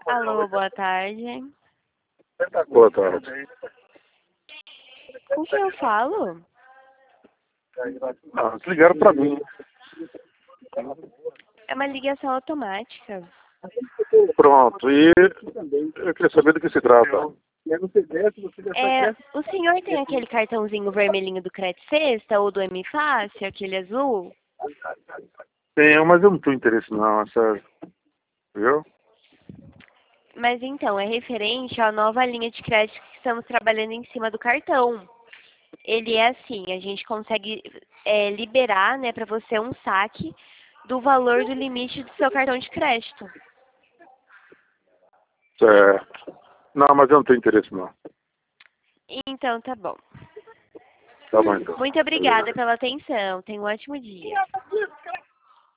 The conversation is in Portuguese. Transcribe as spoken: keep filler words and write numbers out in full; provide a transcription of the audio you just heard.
Alô, boa tarde. Boa tarde. Com quem eu falo? Ah, ligaram pra mim. É uma ligação automática. Pronto. E eu queria saber do que se trata. É, o senhor tem aquele cartãozinho vermelhinho do Credit Sexta ou do M Fácil, aquele azul? Tenho, mas eu não tenho interesse não, é sério. Viu? Mas então, é referente à nova linha de crédito que estamos trabalhando em cima do cartão. Ele é assim, a gente consegue é, liberar, né, para você um saque do valor do limite do seu cartão de crédito. Certo. Não, mas eu não tenho interesse não. Então, tá bom. Tá bom então. Muito obrigada pela atenção. Tenha um ótimo dia.